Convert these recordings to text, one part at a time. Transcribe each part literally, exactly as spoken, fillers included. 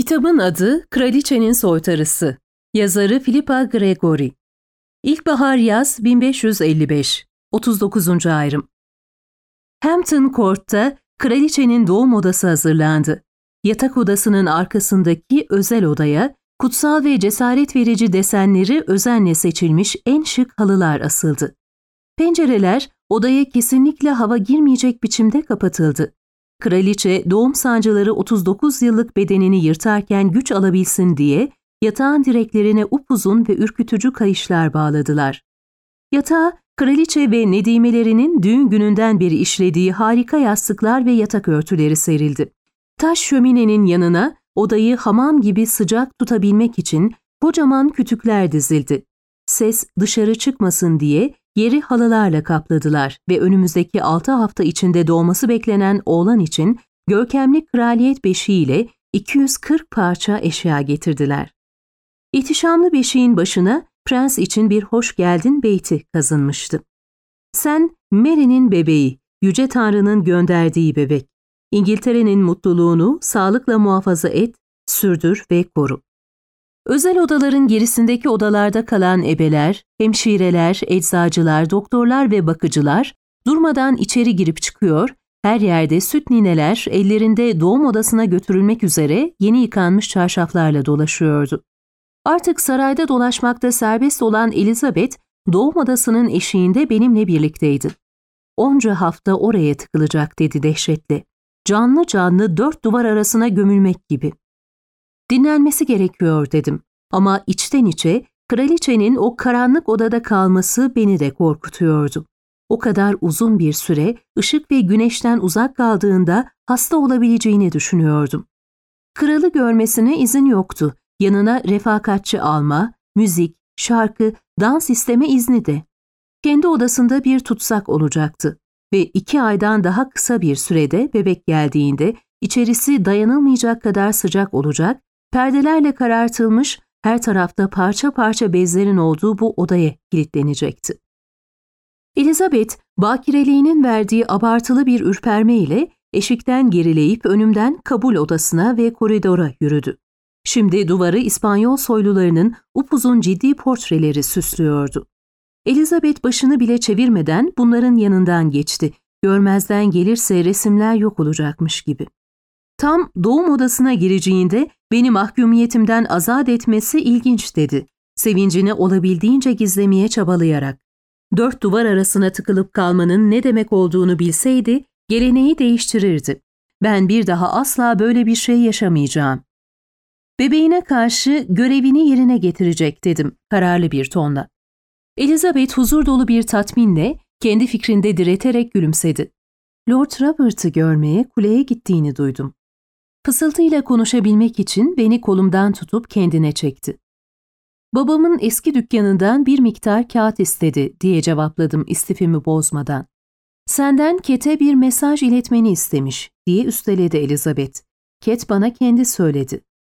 Kitabın adı Kraliçenin Soytarısı. Yazarı Philippa Gregory. İlkbahar yaz bin beş yüz elli beş. otuz dokuzuncu ayrım. Hampton Court'ta kraliçenin doğum odası hazırlandı. Yatak odasının arkasındaki özel odaya kutsal ve cesaret verici desenleri özenle seçilmiş en şık halılar asıldı. Pencereler odaya kesinlikle hava girmeyecek biçimde kapatıldı. Kraliçe doğum sancıları otuz dokuz yıllık bedenini yırtarken güç alabilsin diye yatağın direklerine upuzun ve ürkütücü kayışlar bağladılar. Yatağa kraliçe ve nedimelerinin düğün gününden beri işlediği harika yastıklar ve yatak örtüleri serildi. Taş şöminenin yanına odayı hamam gibi sıcak tutabilmek için kocaman kütükler dizildi. Ses dışarı çıkmasın diye yeri halılarla kapladılar ve önümüzdeki altı hafta içinde doğması beklenen oğlan için görkemli kraliyet beşiğiyle iki yüz kırk parça eşya getirdiler. İhtişamlı beşiğin başına prens için bir hoş geldin beyti kazınmıştı. Sen Mary'nin bebeği, Yüce Tanrı'nın gönderdiği bebek. İngiltere'nin mutluluğunu sağlıkla muhafaza et, sürdür ve koru. Özel odaların gerisindeki odalarda kalan ebeler, hemşireler, eczacılar, doktorlar ve bakıcılar durmadan içeri girip çıkıyor, her yerde süt nineler ellerinde doğum odasına götürülmek üzere yeni yıkanmış çarşaflarla dolaşıyordu. Artık sarayda dolaşmakta serbest olan Elizabeth, doğum odasının eşiğinde benimle birlikteydi. Onca hafta oraya tıkılacak dedi dehşetle. Canlı canlı dört duvar arasına gömülmek gibi. Dinlenmesi gerekiyor dedim ama içten içe kraliçenin o karanlık odada kalması beni de korkutuyordu. O kadar uzun bir süre ışık ve güneşten uzak kaldığında hasta olabileceğini düşünüyordum. Kralı görmesine izin yoktu. Yanına refakatçi alma, müzik, şarkı, dans isteme izni de. Kendi odasında bir tutsak olacaktı ve iki aydan daha kısa bir sürede bebek geldiğinde içerisi dayanılmayacak kadar sıcak olacak, perdelerle karartılmış, her tarafta parça parça bezlerin olduğu bu odaya kilitlenecekti. Elizabeth, bakireliğinin verdiği abartılı bir ürperme ile eşikten gerileyip önümden kabul odasına ve koridora yürüdü. Şimdi duvarı İspanyol soylularının upuzun ciddi portreleri süslüyordu. Elizabeth başını bile çevirmeden bunların yanından geçti. Görmezden gelirse resimler yok olacakmış gibi. Tam doğum odasına gireceğinde beni mahkumiyetimden azat etmesi ilginç dedi. Sevincini olabildiğince gizlemeye çabalayarak. Dört duvar arasına tıkılıp kalmanın ne demek olduğunu bilseydi geleneği değiştirirdi. Ben bir daha asla böyle bir şey yaşamayacağım. Bebeğine karşı görevini yerine getirecek dedim kararlı bir tonla. Elizabeth huzur dolu bir tatminle kendi fikrinde direterek gülümsedi. Lord Robert'ı görmeye kuleye gittiğini duydum. Fısıltıyla konuşabilmek için beni kolumdan tutup kendine çekti. Babamın eski dükkanından bir miktar kağıt istedi diye cevapladım istifimi bozmadan. Senden Kate'e bir mesaj iletmeni istemiş diye üsteledi Elizabeth. Kate bana kendi söyledi.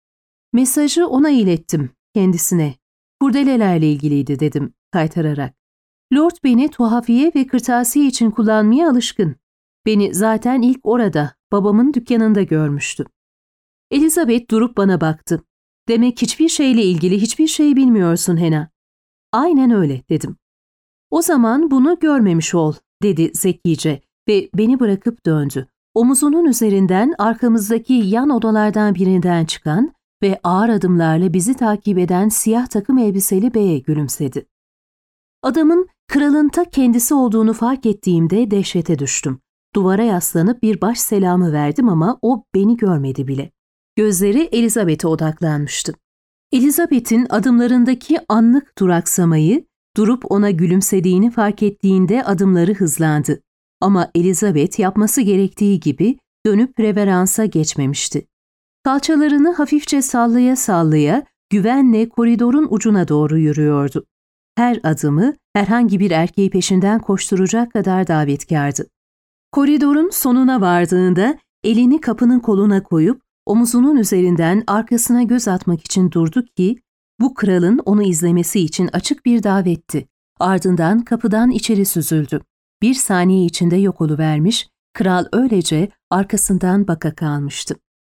Mesajı ona ilettim, kendisine. Kurdelelerle ilgiliydi dedim kaytararak. Lord beni tuhafiye ve kırtasiye için kullanmaya alışkın. Beni zaten ilk orada, babamın dükkanında görmüştü. Elizabeth durup bana baktı. Demek hiçbir şeyle ilgili hiçbir şey bilmiyorsun Hena. Aynen öyle dedim. O zaman bunu görmemiş ol dedi zekice ve beni bırakıp döndü. Omuzunun üzerinden arkamızdaki yan odalardan birinden çıkan ve ağır adımlarla bizi takip eden siyah takım elbiseli beye gülümsedi. Adamın kralın ta kendisi olduğunu fark ettiğimde dehşete düştüm. Duvara yaslanıp bir baş selamı verdim ama o beni görmedi bile. Gözleri Elizabeth'e odaklanmıştı. Elizabeth'in adımlarındaki anlık duraksamayı, durup ona gülümsediğini fark ettiğinde adımları hızlandı. Ama Elizabeth yapması gerektiği gibi dönüp reveransa geçmemişti. Kalçalarını hafifçe sallaya sallaya güvenle koridorun ucuna doğru yürüyordu. Her adımı herhangi bir erkeği peşinden koşturacak kadar davetkardı. Koridorun sonuna vardığında elini kapının koluna koyup omuzunun üzerinden arkasına göz atmak için durdu ki bu kralın onu izlemesi için açık bir davetti. Ardından kapıdan içeri süzüldü. Bir saniye içinde yok oluvermiş, kral öylece arkasından baka kalmıştı.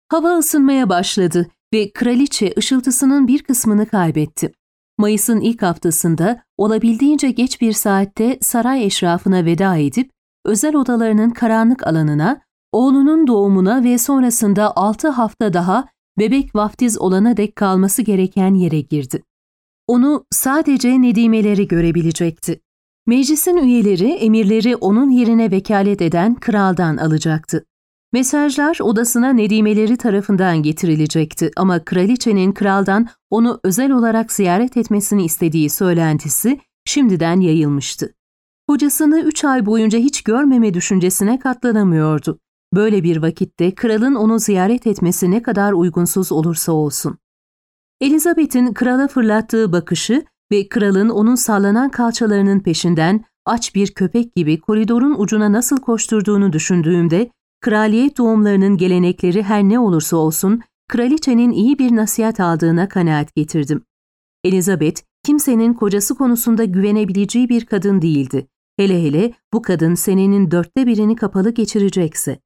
Hava ısınmaya başladı ve kraliçe ışıltısının bir kısmını kaybetti. Mayıs'ın ilk haftasında olabildiğince geç bir saatte saray eşrafına veda edip özel odalarının karanlık alanına, oğlunun doğumuna ve sonrasında altı hafta daha bebek vaftiz olana dek kalması gereken yere girdi. Onu sadece nedimeleri görebilecekti. Meclisin üyeleri emirleri onun yerine vekalet eden kraldan alacaktı. Mesajlar odasına nedimeleri tarafından getirilecekti ama kraliçenin kraldan onu özel olarak ziyaret etmesini istediği söylentisi şimdiden yayılmıştı. Kocasını üç ay boyunca hiç görmeme düşüncesine katlanamıyordu. Böyle bir vakitte kralın onu ziyaret etmesi ne kadar uygunsuz olursa olsun. Elizabeth'in krala fırlattığı bakışı ve kralın onun sallanan kalçalarının peşinden aç bir köpek gibi koridorun ucuna nasıl koşturduğunu düşündüğümde, kraliyet doğumlarının gelenekleri her ne olursa olsun, kraliçenin iyi bir nasihat aldığına kanaat getirdim. Elizabeth, kimsenin kocası konusunda güvenebileceği bir kadın değildi. Hele hele bu kadın senenin dörtte birini kapalı geçirecekse.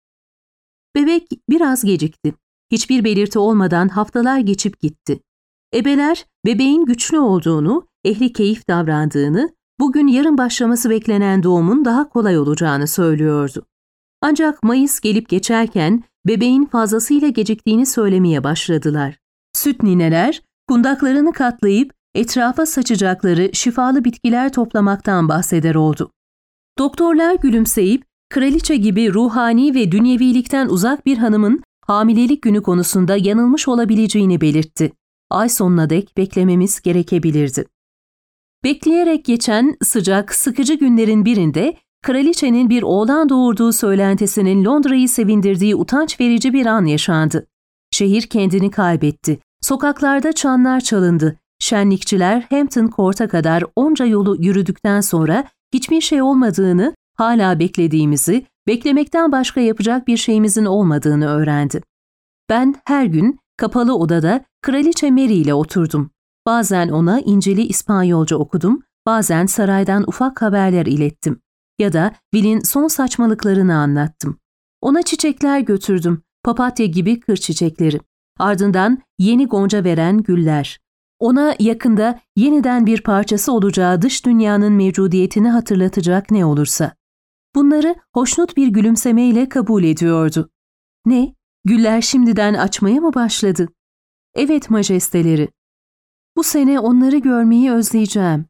Bebek biraz gecikti. Hiçbir belirti olmadan haftalar geçip gitti. Ebeler, bebeğin güçlü olduğunu, ehli keyif davrandığını, bugün yarın başlaması beklenen doğumun daha kolay olacağını söylüyordu. Ancak Mayıs gelip geçerken bebeğin fazlasıyla geciktiğini söylemeye başladılar. Süt nineler, kundaklarını katlayıp etrafa saçacakları şifalı bitkiler toplamaktan bahseder oldu. Doktorlar gülümseyip, kraliçe gibi ruhani ve dünyevilikten uzak bir hanımın hamilelik günü konusunda yanılmış olabileceğini belirtti. Ay sonuna dek beklememiz gerekebilirdi. Bekleyerek geçen sıcak, sıkıcı günlerin birinde kraliçenin bir oğlan doğurduğu söylentisinin Londra'yı sevindirdiği utanç verici bir an yaşandı. Şehir kendini kaybetti. Sokaklarda çanlar çalındı. Şenlikçiler Hampton Court'a kadar onca yolu yürüdükten sonra hiçbir şey olmadığını, hala beklediğimizi, beklemekten başka yapacak bir şeyimizin olmadığını öğrendi. Ben her gün kapalı odada Kraliçe Mary ile oturdum. Bazen ona İncil'i İspanyolca okudum, bazen saraydan ufak haberler ilettim. Ya da Will'in son saçmalıklarını anlattım. Ona çiçekler götürdüm, papatya gibi kır çiçekleri. Ardından yeni gonca veren güller. Ona yakında yeniden bir parçası olacağı dış dünyanın mevcudiyetini hatırlatacak ne olursa. Bunları hoşnut bir gülümsemeyle kabul ediyordu. Ne? Güller şimdiden açmaya mı başladı? Evet majesteleri. Bu sene onları görmeyi özleyeceğim.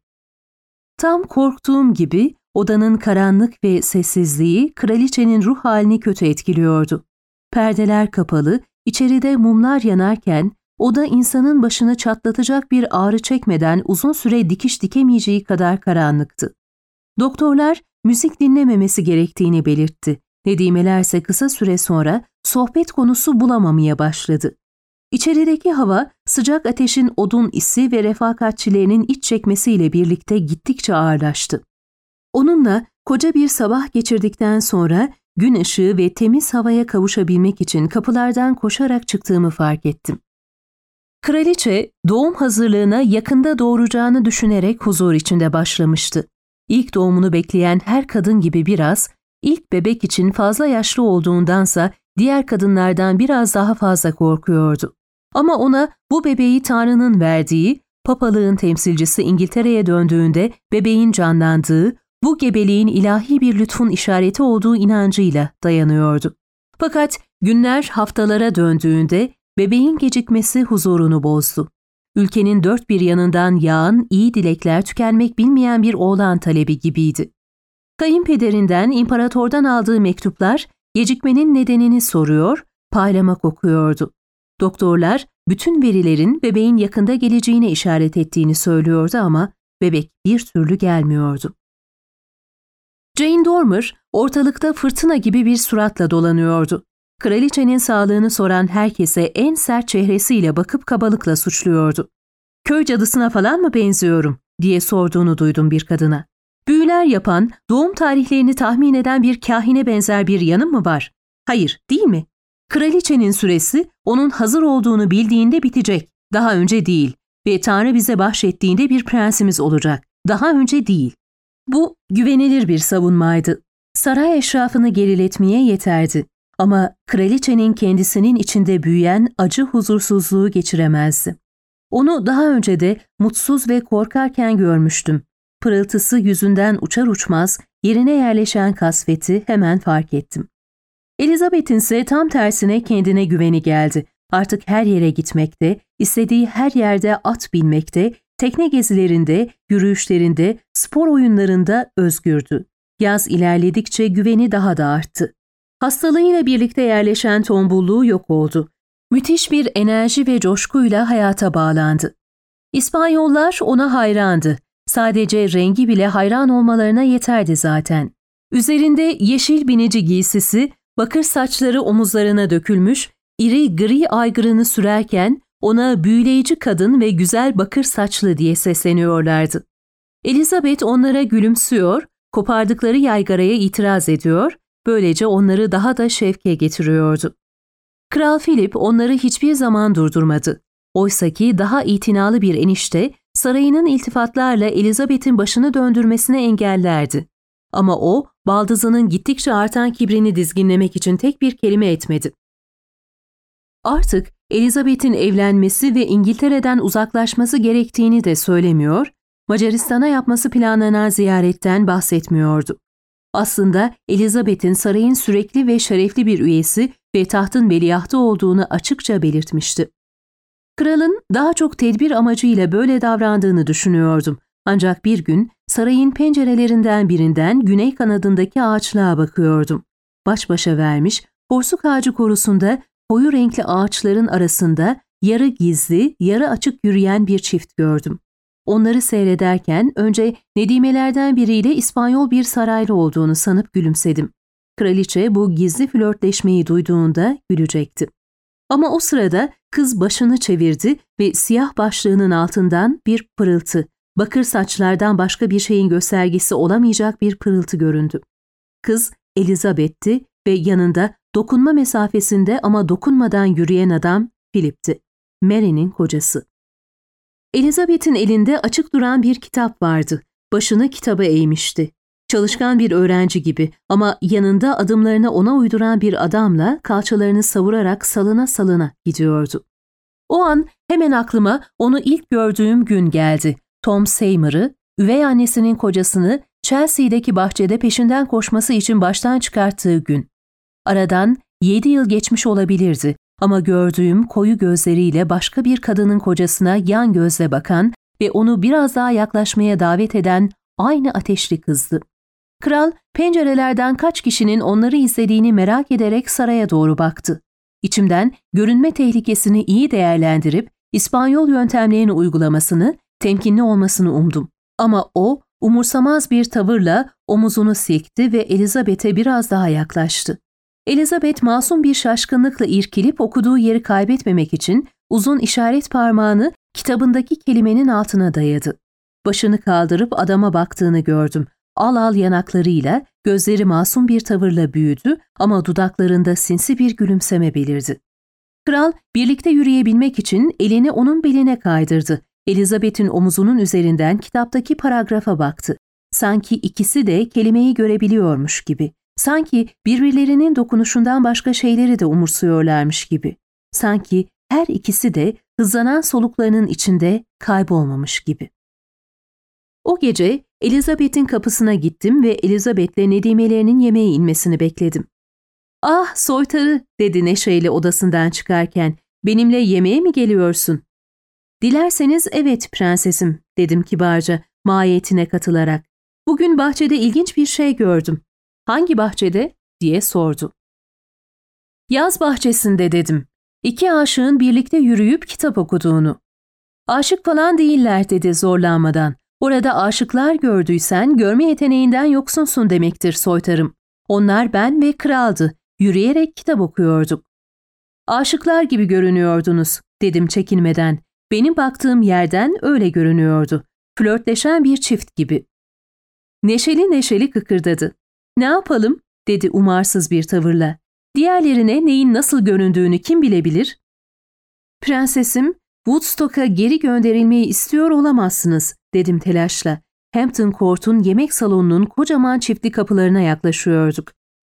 Tam korktuğum gibi odanın karanlık ve sessizliği kraliçenin ruh halini kötü etkiliyordu. Perdeler kapalı, içeride mumlar yanarken oda insanın başını çatlatacak bir ağrı çekmeden uzun süre dikiş dikemeyeceği kadar karanlıktı. Doktorlar müzik dinlememesi gerektiğini belirtti. Nedimelerse kısa süre sonra sohbet konusu bulamamaya başladı. İçerideki hava sıcak ateşin odun isi ve refakatçilerinin iç çekmesiyle birlikte gittikçe ağırlaştı. Onunla koca bir sabah geçirdikten sonra gün ışığı ve temiz havaya kavuşabilmek için kapılardan koşarak çıktığımı fark ettim. Kraliçe doğum hazırlığına yakında doğuracağını düşünerek huzur içinde başlamıştı. İlk doğumunu bekleyen her kadın gibi biraz, ilk bebek için fazla yaşlı olduğundansa diğer kadınlardan biraz daha fazla korkuyordu. Ama ona bu bebeği Tanrı'nın verdiği, papalığın temsilcisi İngiltere'ye döndüğünde bebeğin canlandığı, bu gebeliğin ilahi bir lütfun işareti olduğu inancıyla dayanıyordu. Fakat günler haftalara döndüğünde bebeğin gecikmesi huzurunu bozdu. Ülkenin dört bir yanından yağan iyi dilekler tükenmek bilmeyen bir oğlan talebi gibiydi. Kayınpederinden, imparatordan aldığı mektuplar gecikmenin nedenini soruyor, paylamak okuyordu. Doktorlar bütün verilerin bebeğin yakında geleceğine işaret ettiğini söylüyordu ama bebek bir türlü gelmiyordu. Jane Dormer ortalıkta fırtına gibi bir suratla dolanıyordu. Kraliçenin sağlığını soran herkese en sert çehresiyle bakıp kabalıkla suçluyordu. "Köy cadısına falan mı benziyorum?" diye sorduğunu duydum bir kadına. "Büyüler yapan, doğum tarihlerini tahmin eden bir kahine benzer bir yanım mı var? Hayır, değil mi? Kraliçenin süresi onun hazır olduğunu bildiğinde bitecek. Daha önce değil. Ve Tanrı bize bahşettiğinde bir prensimiz olacak. Daha önce değil." Bu güvenilir bir savunmaydı. Saray eşrafını geriletmeye yeterdi. Ama kraliçenin kendisinin içinde büyüyen acı huzursuzluğu geçiremezdi. Onu daha önce de mutsuz ve korkarken görmüştüm. Pırıltısı yüzünden uçar uçmaz yerine yerleşen kasveti hemen fark ettim. Elizabeth'in ise tam tersine kendine güveni geldi. Artık her yere gitmekte, istediği her yerde at binmekte, tekne gezilerinde, yürüyüşlerinde, spor oyunlarında özgürdü. Yaz ilerledikçe güveni daha da arttı. Hastalığıyla birlikte yerleşen tombulluğu yok oldu. Müthiş bir enerji ve coşkuyla hayata bağlandı. İspanyollar ona hayrandı. Sadece rengi bile hayran olmalarına yeterdi zaten. Üzerinde yeşil binici giysisi, bakır saçları omuzlarına dökülmüş, iri gri aygırını sürerken ona büyüleyici kadın ve güzel bakır saçlı diye sesleniyorlardı. Elizabeth onlara gülümsüyor, kopardıkları yaygaraya itiraz ediyor, böylece onları daha da şevke getiriyordu. Kral Philip onları hiçbir zaman durdurmadı. Oysaki daha itinalı bir enişte sarayının iltifatlarla Elizabeth'in başını döndürmesine engellerdi. Ama o, baldızının gittikçe artan kibrini dizginlemek için tek bir kelime etmedi. Artık Elizabeth'in evlenmesi ve İngiltere'den uzaklaşması gerektiğini de söylemiyor, Macaristan'a yapması planlanan ziyaretten bahsetmiyordu. Aslında Elizabeth'in sarayın sürekli ve şerefli bir üyesi ve tahtın veliahtı olduğunu açıkça belirtmişti. Kralın daha çok tedbir amacıyla böyle davrandığını düşünüyordum. Ancak bir gün sarayın pencerelerinden birinden güney kanadındaki ağaçlığa bakıyordum. Baş başa vermiş, porsuk ağacı korusunda koyu renkli ağaçların arasında yarı gizli, yarı açık yürüyen bir çift gördüm. Onları seyrederken önce nedimelerden biriyle İspanyol bir saraylı olduğunu sanıp gülümsedim. Kraliçe bu gizli flörtleşmeyi duyduğunda gülecekti. Ama o sırada kız başını çevirdi ve siyah başlığının altından bir pırıltı, bakır saçlardan başka bir şeyin göstergesi olamayacak bir pırıltı göründü. Kız Elizabeth'ti ve yanında dokunma mesafesinde ama dokunmadan yürüyen adam Philip'ti, Mary'nin kocası. Elizabeth'in elinde açık duran bir kitap vardı. Başını kitaba eğmişti. Çalışkan bir öğrenci gibi ama yanında adımlarını ona uyduran bir adamla kalçalarını savurarak salına salına gidiyordu. O an hemen aklıma onu ilk gördüğüm gün geldi. Tom Seymour'ı, üvey annesinin kocasını Chelsea'deki bahçede peşinden koşması için baştan çıkarttığı gün. Aradan yedi yıl geçmiş olabilirdi ama gördüğüm koyu gözleriyle başka bir kadının kocasına yan gözle bakan ve onu biraz daha yaklaşmaya davet eden aynı ateşli kızdı. Kral pencerelerden kaç kişinin onları izlediğini merak ederek saraya doğru baktı. İçimden görünme tehlikesini iyi değerlendirip İspanyol yöntemlerini uygulamasını, temkinli olmasını umdum. Ama o umursamaz bir tavırla omuzunu silkti ve Elizabeth'e biraz daha yaklaştı. Elizabeth masum bir şaşkınlıkla irkilip okuduğu yeri kaybetmemek için uzun işaret parmağını kitabındaki kelimenin altına dayadı. Başını kaldırıp adama baktığını gördüm. Al al yanaklarıyla, gözleri masum bir tavırla büyüdü ama dudaklarında sinsi bir gülümseme belirdi. Kral birlikte yürüyebilmek için elini onun beline kaydırdı. Elizabeth'in omuzunun üzerinden kitaptaki paragrafa baktı. Sanki ikisi de kelimeyi görebiliyormuş gibi. Sanki birbirlerinin dokunuşundan başka şeyleri de umursuyorlarmış gibi. Sanki her ikisi de hızlanan soluklarının içinde kaybolmamış gibi. O gece Elizabeth'in kapısına gittim ve Elizabeth'le nedimelerinin yemeğe inmesini bekledim. "Ah soytarı," dedi neşeyle odasından çıkarken, "benimle yemeğe mi geliyorsun?" "Dilerseniz evet prensesim," dedim kibarca, mahiyetine katılarak. "Bugün bahçede ilginç bir şey gördüm." "Hangi bahçede?" diye sordu. "Yaz bahçesinde," dedim. "İki aşığın birlikte yürüyüp kitap okuduğunu." "Aşık falan değiller," dedi zorlanmadan. "Orada aşıklar gördüysen görme yeteneğinden yoksunsun demektir soytarım. Onlar ben ve kraldı. Yürüyerek kitap okuyorduk." "Aşıklar gibi görünüyordunuz," dedim çekinmeden. Benim baktığım yerden öyle görünüyordu. Flörtleşen bir çift gibi. Neşeli neşeli kıkırdadı. "Ne yapalım?" dedi umarsız bir tavırla. "Diğerlerine neyin nasıl göründüğünü kim bilebilir?" "Prensesim, Woodstock'a geri gönderilmeyi istiyor olamazsınız," dedim telaşla. Hampton Court'un yemek salonunun kocaman çiftli kapılarına yaklaşıyorduk.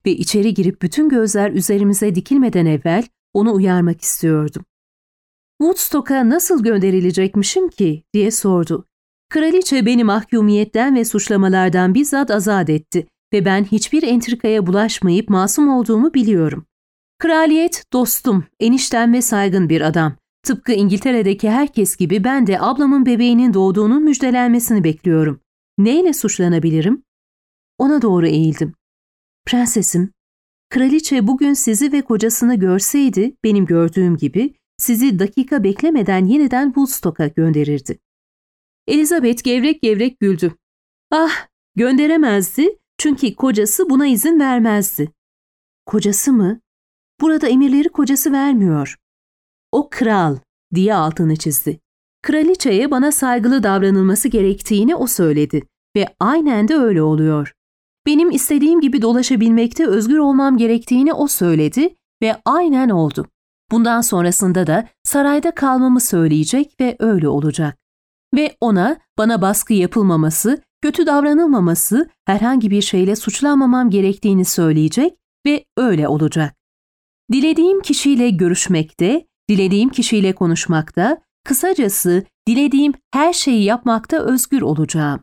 ve içeri girip bütün gözler üzerimize dikilmeden evvel onu uyarmak istiyordum. "Woodstock'a nasıl gönderilecekmişim ki?" diye sordu. "Kraliçe beni mahkumiyetten ve suçlamalardan bizzat azat etti ve ben hiçbir entrikaya bulaşmayıp masum olduğumu biliyorum. Kraliyet dostum, eniştem ve saygın bir adam. Tıpkı İngiltere'deki herkes gibi ben de ablamın bebeğinin doğduğunun müjdelenmesini bekliyorum. Neyle suçlanabilirim?" Ona doğru eğildim. "Prensesim, kraliçe bugün sizi ve kocasını görseydi, benim gördüğüm gibi, sizi dakika beklemeden yeniden Woodstock'a gönderirdi." Elizabeth gevrek gevrek güldü. "Ah, gönderemezdi çünkü kocası buna izin vermezdi." "Kocası mı? Burada emirleri kocası vermiyor." "O kral," diye altını çizdi. "Kraliçeye bana saygılı davranılması gerektiğini o söyledi ve aynen de öyle oluyor. Benim istediğim gibi dolaşabilmekte özgür olmam gerektiğini o söyledi ve aynen oldu. Bundan sonrasında da sarayda kalmamı söyleyecek ve öyle olacak. Ve ona bana baskı yapılmaması, kötü davranılmaması, herhangi bir şeyle suçlanmamam gerektiğini söyleyecek ve öyle olacak. Dilediğim kişiyle görüşmekte, dilediğim kişiyle konuşmakta, kısacası dilediğim her şeyi yapmakta özgür olacağım."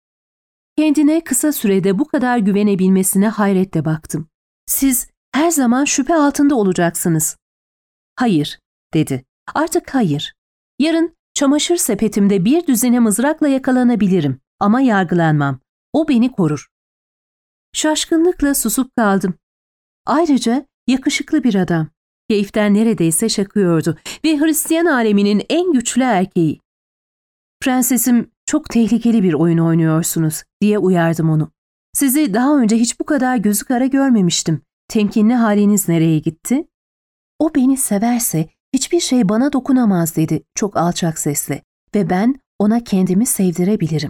Kendine kısa sürede bu kadar güvenebilmesine hayretle baktım. "Siz her zaman şüphe altında olacaksınız." "Hayır," dedi. "Artık hayır. Yarın çamaşır sepetimde bir düzine mızrakla yakalanabilirim ama yargılanmam. O beni korur." Şaşkınlıkla susup kaldım. Ayrıca yakışıklı bir adam. Keyiften neredeyse şakıyordu ve Hristiyan aleminin en güçlü erkeği. "Prensesim, çok tehlikeli bir oyun oynuyorsunuz," diye uyardım onu. "Sizi daha önce hiç bu kadar gözü kara görmemiştim. Temkinli haliniz nereye gitti?" "O beni severse hiçbir şey bana dokunamaz," dedi çok alçak sesle, "ve ben ona kendimi sevdirebilirim."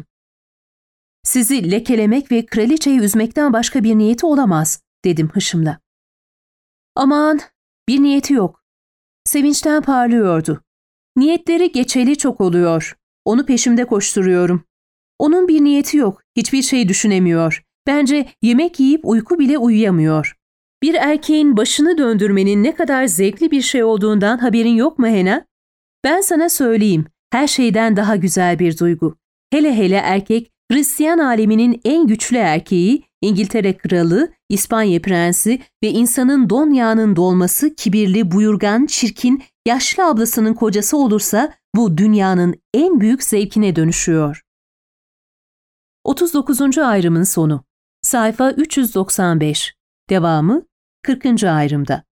"Sizi lekelemek ve kraliçeyi üzmekten başka bir niyeti olamaz," dedim hışımla. "Aman, bir niyeti yok." Sevinçten parlıyordu. "Niyetleri geçeli çok oluyor. Onu peşimde koşturuyorum. Onun bir niyeti yok, hiçbir şey düşünemiyor. Bence yemek yiyip uyku bile uyuyamıyor. Bir erkeğin başını döndürmenin ne kadar zevkli bir şey olduğundan haberin yok mu Hena? Ben sana söyleyeyim, her şeyden daha güzel bir duygu. Hele hele erkek, Hristiyan aleminin en güçlü erkeği, İngiltere kralı, İspanya prensi ve insanın don yağının dolması kibirli, buyurgan, çirkin, yaşlı ablasının kocası olursa bu dünyanın en büyük zevkine dönüşüyor." otuz dokuzuncu ayrımın sonu. Sayfa üç yüz doksan beş. Devamı kırkıncı ayrımda.